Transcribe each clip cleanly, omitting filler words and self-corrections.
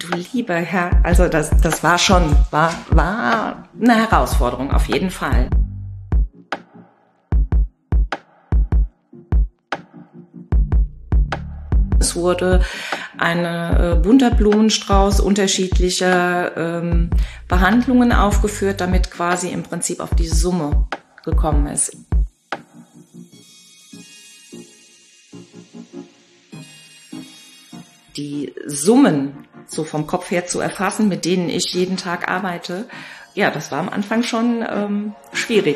Du lieber Herr, also das war schon, war eine Herausforderung auf jeden Fall. Es wurde ein bunter Blumenstrauß unterschiedlicher Behandlungen aufgeführt, damit quasi im Prinzip auf die Summe gekommen ist. Die Summen so vom Kopf her zu erfassen, mit denen ich jeden Tag arbeite, ja, das war am Anfang schon schwierig.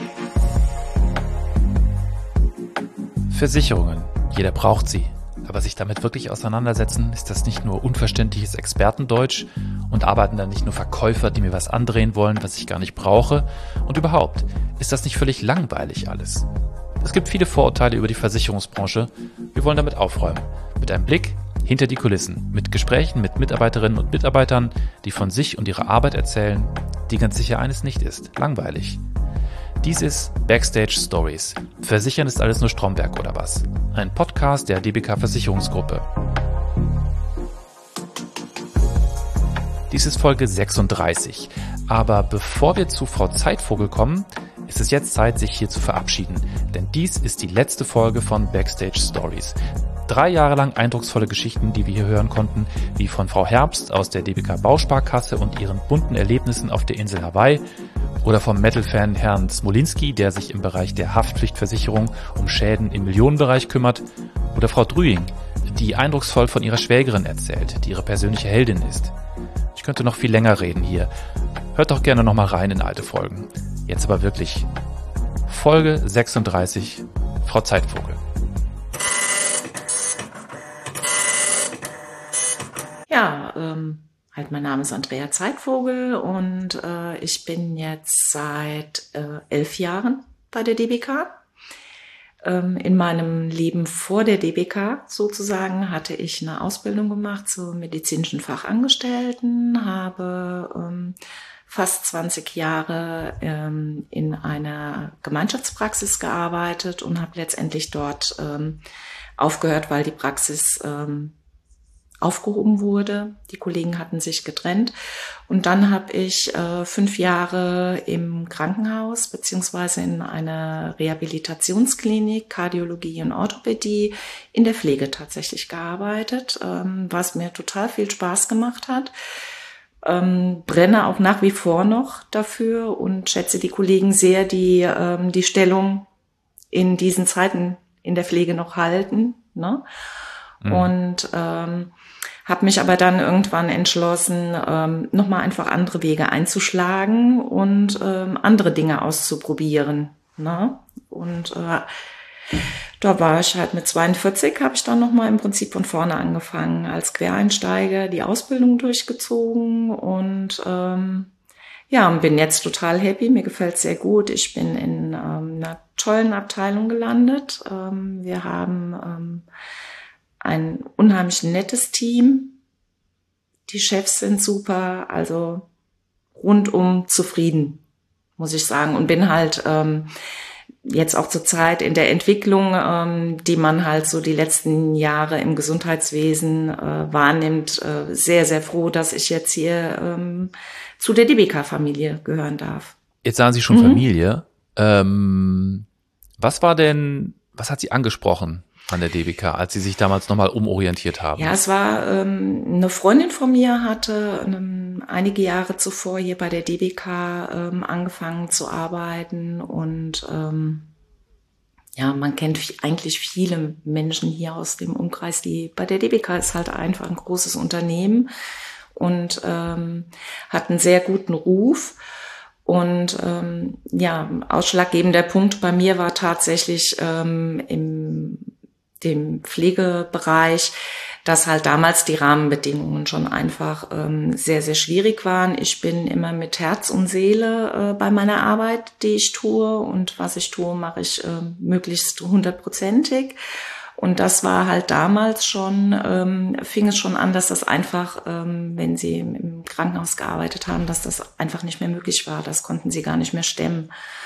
Versicherungen, jeder braucht sie. Aber sich damit wirklich auseinandersetzen, ist das nicht nur unverständliches Expertendeutsch und arbeiten dann nicht nur Verkäufer, die mir was andrehen wollen, was ich gar nicht brauche? Und überhaupt, ist das nicht völlig langweilig alles? Es gibt viele Vorurteile über die Versicherungsbranche. Wir wollen damit aufräumen. Mit einem Blick hinter die Kulissen, mit Gesprächen mit Mitarbeiterinnen und Mitarbeitern, die von sich und ihrer Arbeit erzählen, die ganz sicher eines nicht ist: langweilig. Dies ist Backstage Stories. Versichern ist alles nur Stromberg oder was? Ein Podcast der DBK Versicherungsgruppe. Dies ist Folge 36. Aber bevor wir zu Frau Zeitvogel kommen, ist es jetzt Zeit, sich hier zu verabschieden. Denn dies ist die letzte Folge von Backstage Stories. 3 Jahre lang eindrucksvolle Geschichten, die wir hier hören konnten, wie von Frau Herbst aus der DBK Bausparkasse und ihren bunten Erlebnissen auf der Insel Hawaii, oder vom Metal-Fan Herrn Smolinski, der sich im Bereich der Haftpflichtversicherung um Schäden im Millionenbereich kümmert, oder Frau Drüing, die eindrucksvoll von ihrer Schwägerin erzählt, die ihre persönliche Heldin ist. Ich könnte noch viel länger reden hier. Hört doch gerne nochmal rein in alte Folgen. Jetzt aber wirklich. Folge 36, Frau Zeitvogel. Ja, mein Name ist Andrea Zeitvogel und ich bin jetzt seit 11 Jahren bei der DBK. In meinem Leben vor der DBK sozusagen hatte ich eine Ausbildung gemacht zur medizinischen Fachangestellten, habe fast 20 Jahre in einer Gemeinschaftspraxis gearbeitet und habe letztendlich dort aufgehört, weil die Praxis aufgehoben wurde. Die Kollegen hatten sich getrennt. Und dann habe ich 5 Jahre im Krankenhaus beziehungsweise in einer Rehabilitationsklinik, Kardiologie und Orthopädie in der Pflege tatsächlich gearbeitet, was mir total viel Spaß gemacht hat. Brenne auch nach wie vor noch dafür und schätze die Kollegen sehr, die die Stellung in diesen Zeiten in der Pflege noch halten, ne? Und habe mich aber dann irgendwann entschlossen, nochmal einfach andere Wege einzuschlagen und andere Dinge auszuprobieren, ne? Und da war ich halt mit 42, habe ich dann nochmal im Prinzip von vorne angefangen, als Quereinsteiger die Ausbildung durchgezogen und ja, und bin jetzt total happy, mir gefällt's sehr gut. Ich bin in einer tollen Abteilung gelandet. Wir haben ein unheimlich nettes Team. Die Chefs sind super, also rundum zufrieden, muss ich sagen. Und bin halt jetzt auch zur Zeit in der Entwicklung, die man halt so die letzten Jahre im Gesundheitswesen wahrnimmt, sehr, sehr froh, dass ich jetzt hier zu der DBK-Familie gehören darf. Jetzt sagen Sie schon Familie. Was hat Sie angesprochen an der DBK, als Sie sich damals nochmal umorientiert haben? Ja, es war eine Freundin von mir, hatte einige Jahre zuvor hier bei der DBK angefangen zu arbeiten und ja, man kennt eigentlich viele Menschen hier aus dem Umkreis, die bei der DBK ist halt einfach ein großes Unternehmen und hat einen sehr guten Ruf. Und ja, ausschlaggebender Punkt bei mir war tatsächlich im dem Pflegebereich, dass halt damals die Rahmenbedingungen schon einfach sehr, sehr schwierig waren. Ich bin immer mit Herz und Seele bei meiner Arbeit, die ich tue. Und was ich tue, mache ich möglichst 100%ig. Und das war halt damals schon, fing es schon an, dass das einfach, wenn sie im Krankenhaus gearbeitet haben, dass das einfach nicht mehr möglich war. Das konnten sie gar nicht mehr stemmen.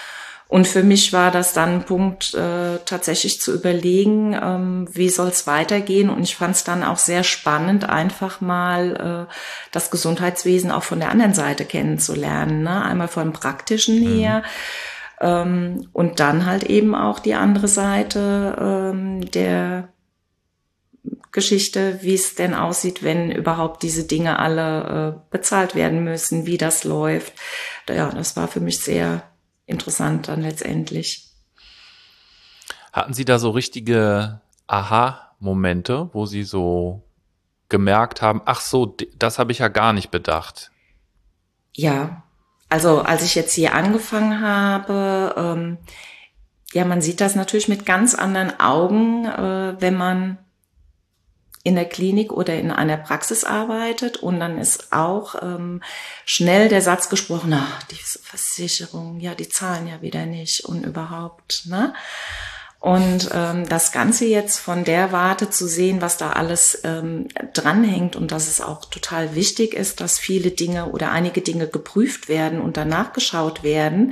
Und für mich war das dann ein Punkt, tatsächlich zu überlegen, wie soll es weitergehen. Und ich fand es dann auch sehr spannend, einfach mal das Gesundheitswesen auch von der anderen Seite kennenzulernen. Ne? Einmal vom Praktischen her und dann halt eben auch die andere Seite der Geschichte, wie es denn aussieht, wenn überhaupt diese Dinge alle bezahlt werden müssen, wie das läuft. Ja, das war für mich sehr interessant dann letztendlich. Hatten Sie da so richtige Aha-Momente, wo Sie so gemerkt haben, ach so, das habe ich ja gar nicht bedacht? Ja, also als ich jetzt hier angefangen habe, ja, man sieht das natürlich mit ganz anderen Augen, wenn man in der Klinik oder in einer Praxis arbeitet und dann ist auch schnell der Satz gesprochen, ach, diese Versicherung, ja, die zahlen ja wieder nicht und überhaupt, ne? Und das Ganze jetzt von der Warte zu sehen, was da alles dranhängt und dass es auch total wichtig ist, dass viele Dinge oder einige Dinge geprüft werden und danach geschaut werden,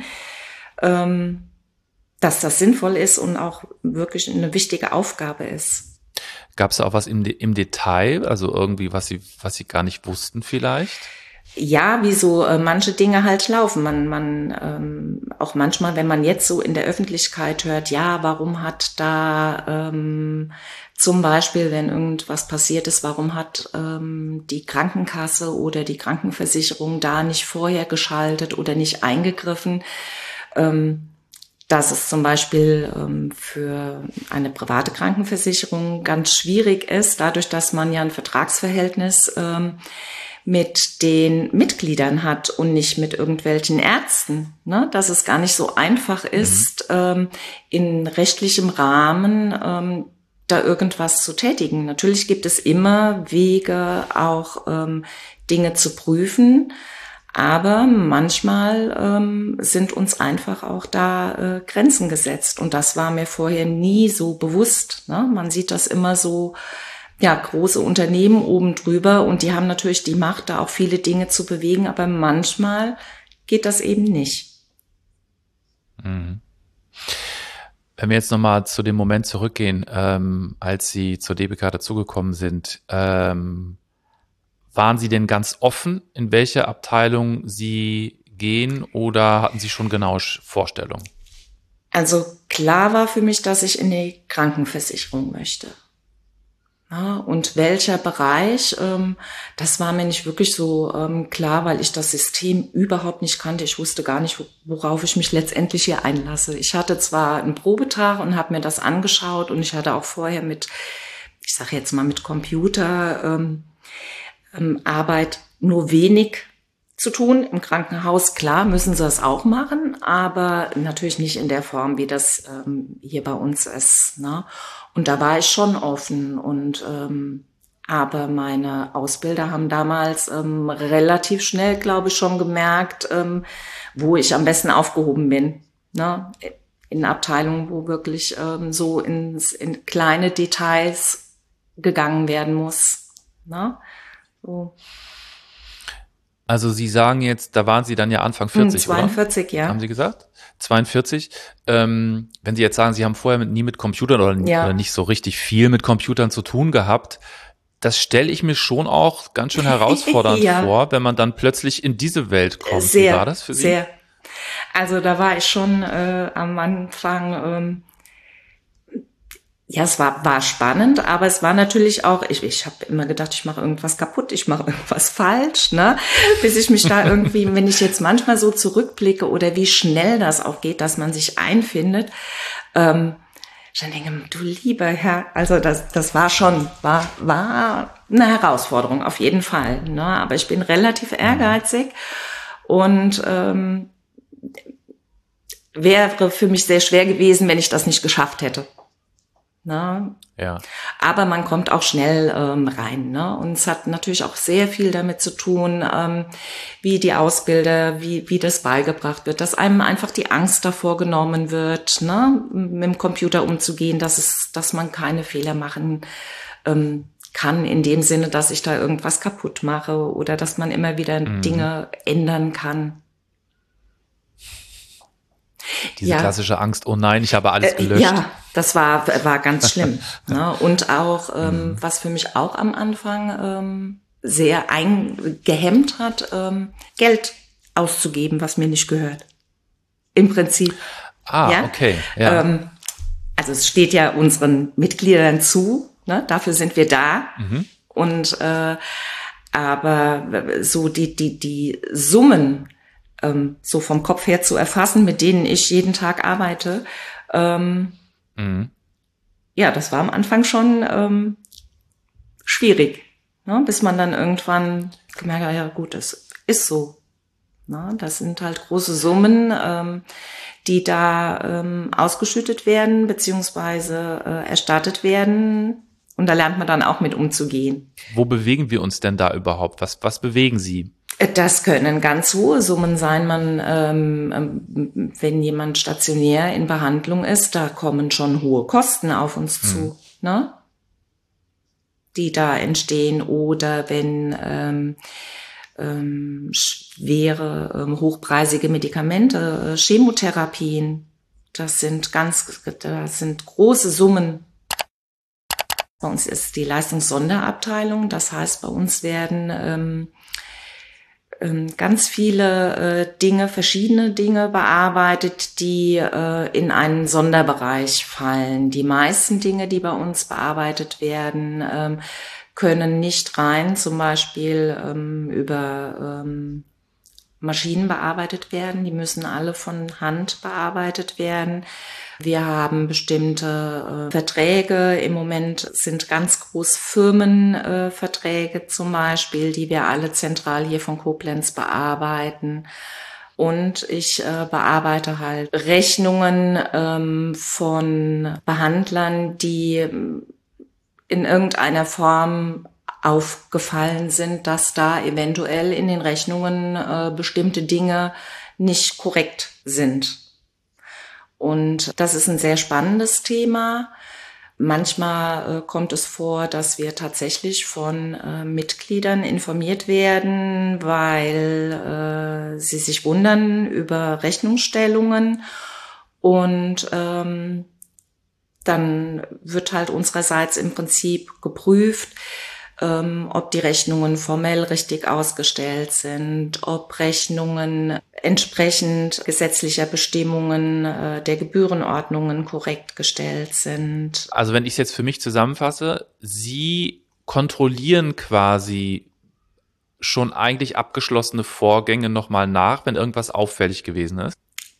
dass das sinnvoll ist und auch wirklich eine wichtige Aufgabe ist. Gab es auch was im Detail, also irgendwie, was Sie gar nicht wussten vielleicht? Ja, wie so manche Dinge halt laufen. Man auch manchmal, wenn man jetzt so in der Öffentlichkeit hört, ja, warum hat da zum Beispiel, wenn irgendwas passiert ist, warum hat die Krankenkasse oder die Krankenversicherung da nicht vorher geschaltet oder nicht eingegriffen? Dass es zum Beispiel für eine private Krankenversicherung ganz schwierig ist, dadurch, dass man ja ein Vertragsverhältnis mit den Mitgliedern hat und nicht mit irgendwelchen Ärzten, ne? Dass es gar nicht so einfach ist, in rechtlichem Rahmen da irgendwas zu tätigen. Natürlich gibt es immer Wege, auch Dinge zu prüfen, aber manchmal sind uns einfach auch da Grenzen gesetzt. Und das war mir vorher nie so bewusst. Ne? Man sieht das immer so, ja, große Unternehmen oben drüber und die haben natürlich die Macht, da auch viele Dinge zu bewegen, aber manchmal geht das eben nicht. Mhm. Wenn wir jetzt nochmal zu dem Moment zurückgehen, als Sie zur DBK dazugekommen sind, waren Sie denn ganz offen, in welche Abteilung Sie gehen oder hatten Sie schon genaue Vorstellungen? Also klar war für mich, dass ich in die Krankenversicherung möchte. Ja, und welcher Bereich, das war mir nicht wirklich so klar, weil ich das System überhaupt nicht kannte. Ich wusste gar nicht, worauf ich mich letztendlich hier einlasse. Ich hatte zwar einen Probetag und habe mir das angeschaut und ich hatte auch vorher mit, ich sage jetzt mal mit Computer, Arbeit nur wenig zu tun. Im Krankenhaus, klar, müssen sie das auch machen, aber natürlich nicht in der Form, wie das hier bei uns ist. Ne? Und da war ich schon offen. Und aber meine Ausbilder haben damals relativ schnell, glaube ich, schon gemerkt, wo ich am besten aufgehoben bin. Ne? In Abteilungen, wo wirklich so in kleine Details gegangen werden muss. Ne? So. Also Sie sagen jetzt, da waren Sie dann ja Anfang 40, 42, oder? ja. Haben Sie gesagt? 42. Wenn Sie jetzt sagen, Sie haben vorher nie mit Computern oder nicht so richtig viel mit Computern zu tun gehabt, das stelle ich mir schon auch ganz schön herausfordernd ja. vor, wenn man dann plötzlich in diese Welt kommt. Sehr, wie war das für Sie? Sehr. Also da war ich schon am Anfang... Ja, es war spannend, aber es war natürlich auch, ich habe immer gedacht, ich mache irgendwas kaputt, ich mache irgendwas falsch, ne? Bis ich mich da irgendwie, wenn ich jetzt manchmal so zurückblicke oder wie schnell das auch geht, dass man sich einfindet, dann denke ich, du lieber Herr, also das war schon, war eine Herausforderung, auf jeden Fall, ne? Aber ich bin relativ ehrgeizig und wäre für mich sehr schwer gewesen, wenn ich das nicht geschafft hätte. Ne? Ja. Aber man kommt auch schnell rein. Ne? Und es hat natürlich auch sehr viel damit zu tun, wie die Ausbilder, wie das beigebracht wird, dass einem einfach die Angst davor genommen wird, ne? Mit dem Computer umzugehen, dass man keine Fehler machen kann, in dem Sinne, dass ich da irgendwas kaputt mache oder dass man immer wieder Dinge ändern kann. Diese klassische Angst, oh nein, ich habe alles gelöscht. Ja, das war ganz schlimm. Ne? Und auch, was für mich auch am Anfang sehr gehemmt hat, Geld auszugeben, was mir nicht gehört. Im Prinzip. Ja? Okay. Ja. Also es steht ja unseren Mitgliedern zu, ne? Dafür sind wir da. Und aber so die Summen so vom Kopf her zu erfassen, mit denen ich jeden Tag arbeite, ja, das war am Anfang schon schwierig, ne? Bis man dann irgendwann gemerkt hat, ja gut, das ist so. Ne? Das sind halt große Summen, die da ausgeschüttet werden, beziehungsweise erstattet werden. Und da lernt man dann auch mit umzugehen. Wo bewegen wir uns denn da überhaupt? Was bewegen Sie? Das können ganz hohe Summen sein. Wenn jemand stationär in Behandlung ist, da kommen schon hohe Kosten auf uns zu, ne? Die da entstehen. Oder wenn schwere, hochpreisige Medikamente, Chemotherapien, das sind große Summen. Bei uns ist die Leistungssonderabteilung, das heißt, bei uns werden ganz viele verschiedene Dinge bearbeitet, die in einen Sonderbereich fallen. Die meisten Dinge, die bei uns bearbeitet werden, können nicht rein zum Beispiel über Maschinen bearbeitet werden. Die müssen alle von Hand bearbeitet werden. Wir haben bestimmte Verträge. Im Moment sind ganz groß Firmenverträge zum Beispiel, die wir alle zentral hier von Koblenz bearbeiten. Und ich bearbeite halt Rechnungen von Behandlern, die in irgendeiner Form aufgefallen sind, dass da eventuell in den Rechnungen bestimmte Dinge nicht korrekt sind. Und das ist ein sehr spannendes Thema. Manchmal kommt es vor, dass wir tatsächlich von Mitgliedern informiert werden, weil sie sich wundern über Rechnungsstellungen. Und dann wird halt unsererseits im Prinzip geprüft, ob die Rechnungen formell richtig ausgestellt sind, ob Rechnungen entsprechend gesetzlicher Bestimmungen der Gebührenordnungen korrekt gestellt sind. Also wenn ich es jetzt für mich zusammenfasse, Sie kontrollieren quasi schon eigentlich abgeschlossene Vorgänge nochmal nach, wenn irgendwas auffällig gewesen ist?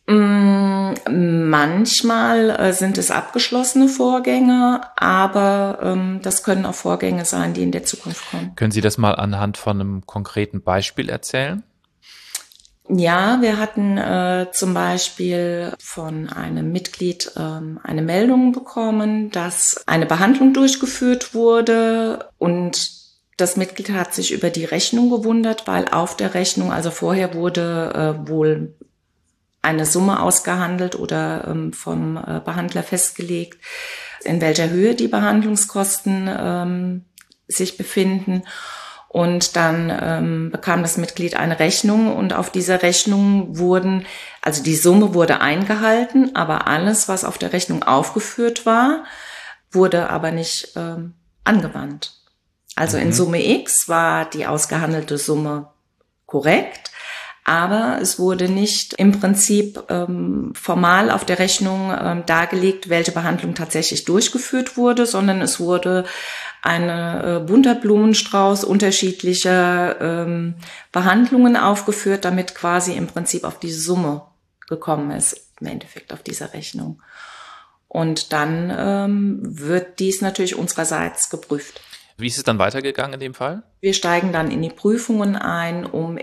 Manchmal sind es abgeschlossene Vorgänge, aber das können auch Vorgänge sein, die in der Zukunft kommen. Können Sie das mal anhand von einem konkreten Beispiel erzählen? Ja, wir hatten zum Beispiel von einem Mitglied eine Meldung bekommen, dass eine Behandlung durchgeführt wurde und das Mitglied hat sich über die Rechnung gewundert, weil auf der Rechnung, also vorher wurde wohl eine Summe ausgehandelt oder vom Behandler festgelegt, in welcher Höhe die Behandlungskosten sich befinden. Und dann bekam das Mitglied eine Rechnung und auf dieser Rechnung also die Summe wurde eingehalten, aber alles, was auf der Rechnung aufgeführt war, wurde aber nicht angewandt. Also in Summe X war die ausgehandelte Summe korrekt, aber es wurde nicht im Prinzip formal auf der Rechnung dargelegt, welche Behandlung tatsächlich durchgeführt wurde, sondern es wurde ein bunter Blumenstrauß unterschiedlicher Behandlungen aufgeführt, damit quasi im Prinzip auf die Summe gekommen ist, im Endeffekt auf dieser Rechnung. Und dann wird dies natürlich unsererseits geprüft. Wie ist es dann weitergegangen in dem Fall? Wir steigen dann in die Prüfungen ein, um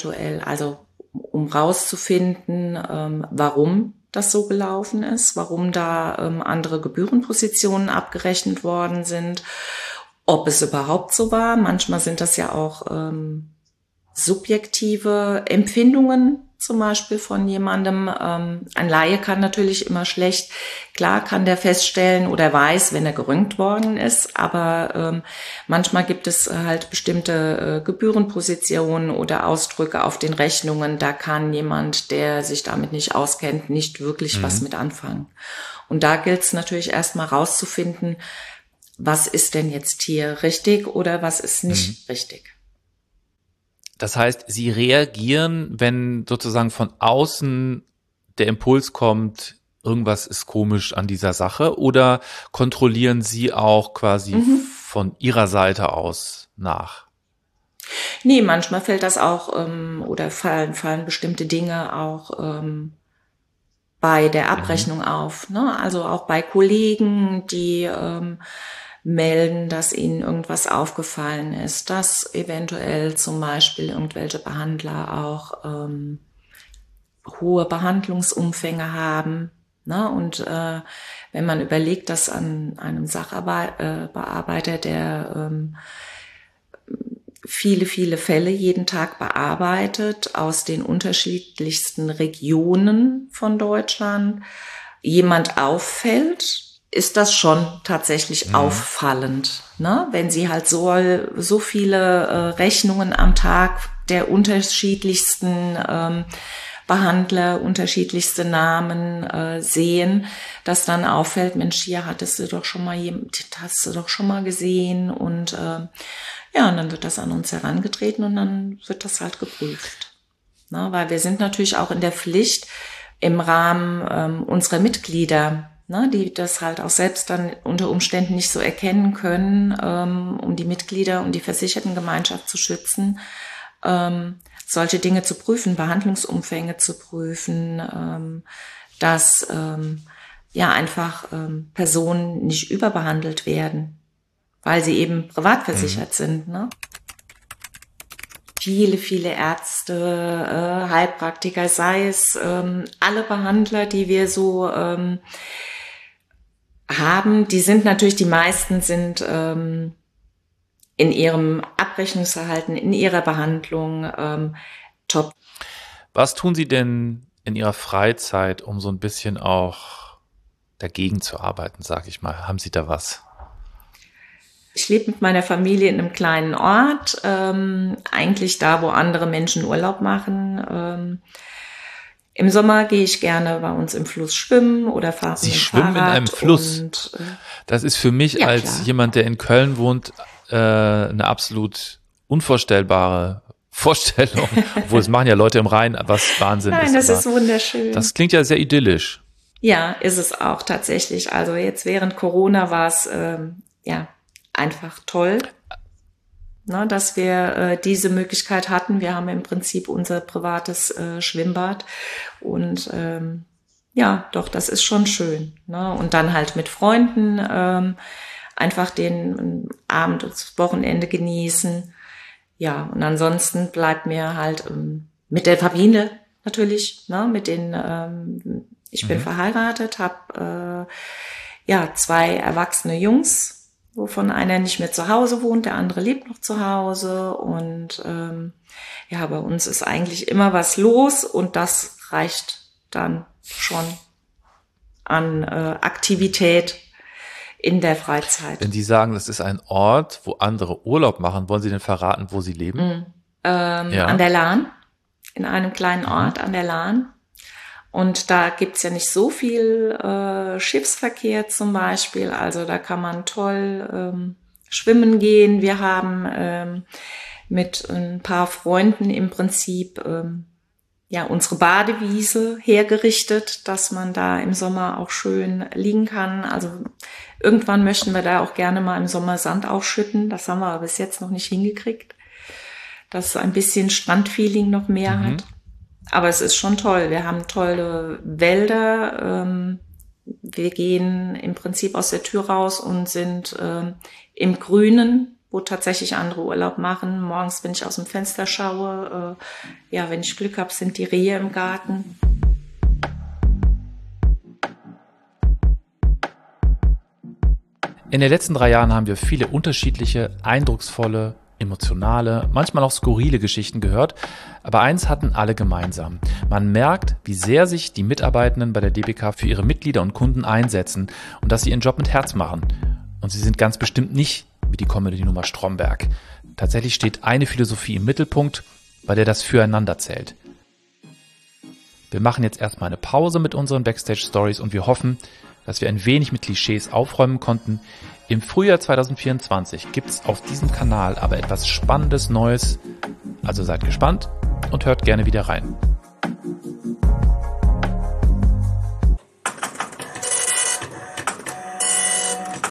rauszufinden, warum das so gelaufen ist, warum da andere Gebührenpositionen abgerechnet worden sind, ob es überhaupt so war. Manchmal sind das ja auch subjektive Empfindungen zum Beispiel von jemandem. Ein Laie kann natürlich immer schlecht, klar kann der feststellen oder weiß, wenn er geröntgt worden ist, aber manchmal gibt es halt bestimmte Gebührenpositionen oder Ausdrücke auf den Rechnungen, da kann jemand, der sich damit nicht auskennt, nicht wirklich was mit anfangen. Und da gilt es natürlich erstmal rauszufinden, was ist denn jetzt hier richtig oder was ist nicht richtig. Das heißt, Sie reagieren, wenn sozusagen von außen der Impuls kommt, irgendwas ist komisch an dieser Sache, oder kontrollieren Sie auch quasi von Ihrer Seite aus nach? Nee, manchmal fällt das auch oder fallen bestimmte Dinge auch bei der Abrechnung auf, ne? Also auch bei Kollegen, die melden, dass ihnen irgendwas aufgefallen ist, dass eventuell zum Beispiel irgendwelche Behandler auch hohe Behandlungsumfänge haben. Ne? Und wenn man überlegt, dass an einem Sachbearbeiter, der viele Fälle jeden Tag bearbeitet aus den unterschiedlichsten Regionen von Deutschland, jemand auffällt, ist das schon tatsächlich auffallend, ne? Wenn sie halt so viele Rechnungen am Tag der unterschiedlichsten Behandler, unterschiedlichste Namen sehen, dass dann auffällt, Mensch, hier hast du doch schon mal gesehen und und dann wird das an uns herangetreten und dann wird das halt geprüft, ne? Weil wir sind natürlich auch in der Pflicht im Rahmen unserer Mitglieder, ne, die das halt auch selbst dann unter Umständen nicht so erkennen können, um die Mitglieder und die Versichertengemeinschaft zu schützen, solche Dinge zu prüfen, Behandlungsumfänge zu prüfen, dass einfach Personen nicht überbehandelt werden, weil sie eben privat versichert sind, ne? Viele Ärzte, Heilpraktiker, sei es alle Behandler, die wir so haben, die meisten sind in ihrem Abrechnungsverhalten, in ihrer Behandlung top. Was tun Sie denn in Ihrer Freizeit, um so ein bisschen auch dagegen zu arbeiten, sag ich mal? Haben Sie da was? Ich lebe mit meiner Familie in einem kleinen Ort, eigentlich da, wo andere Menschen Urlaub machen. Im Sommer gehe ich gerne bei uns im Fluss schwimmen oder fahre mit dem Fahrrad. Sie schwimmen in einem Fluss? Das ist für mich als jemand, der in Köln wohnt, eine absolut unvorstellbare Vorstellung. Obwohl, es machen ja Leute im Rhein, was Wahnsinn ist. Nein, das ist wunderschön. Das klingt ja sehr idyllisch. Ja, ist es auch tatsächlich. Also jetzt während Corona war es einfach toll, ne, dass wir diese Möglichkeit hatten. Wir haben im Prinzip unser privates Schwimmbad und doch, das ist schon schön, ne? Und dann halt mit Freunden einfach den Abend und das Wochenende genießen. Ja, und ansonsten bleibt mir halt mit der Familie natürlich, ne, mit den ich bin verheiratet, habe 2 erwachsene Jungs, wovon einer nicht mehr zu Hause wohnt, der andere lebt noch zu Hause und bei uns ist eigentlich immer was los und das reicht dann schon an Aktivität in der Freizeit. Wenn Sie sagen, das ist ein Ort, wo andere Urlaub machen, wollen Sie denn verraten, wo Sie leben? An der Lahn, in einem kleinen Ort an der Lahn. Und da gibt's ja nicht so viel Schiffsverkehr zum Beispiel, also da kann man toll schwimmen gehen. Wir haben mit ein paar Freunden im Prinzip unsere Badewiese hergerichtet, dass man da im Sommer auch schön liegen kann. Also irgendwann möchten wir da auch gerne mal im Sommer Sand aufschütten. Das haben wir aber bis jetzt noch nicht hingekriegt, dass es ein bisschen Strandfeeling noch mehr hat. Aber es ist schon toll. Wir haben tolle Wälder. Wir gehen im Prinzip aus der Tür raus und sind im Grünen, wo tatsächlich andere Urlaub machen. Morgens, wenn ich aus dem Fenster schaue, wenn ich Glück habe, sind die Rehe im Garten. In den letzten 3 Jahren haben wir viele unterschiedliche, eindrucksvolle, emotionale, manchmal auch skurrile Geschichten gehört, aber eins hatten alle gemeinsam. Man merkt, wie sehr sich die Mitarbeitenden bei der DBK für ihre Mitglieder und Kunden einsetzen und dass sie ihren Job mit Herz machen. Und sie sind ganz bestimmt nicht wie die Comedy-Nummer Stromberg. Tatsächlich steht eine Philosophie im Mittelpunkt, bei der das Füreinander zählt. Wir machen jetzt erstmal eine Pause mit unseren Backstage-Stories und wir hoffen, dass wir ein wenig mit Klischees aufräumen konnten. Im Frühjahr 2024 gibt es auf diesem Kanal aber etwas Spannendes Neues. Also seid gespannt und hört gerne wieder rein.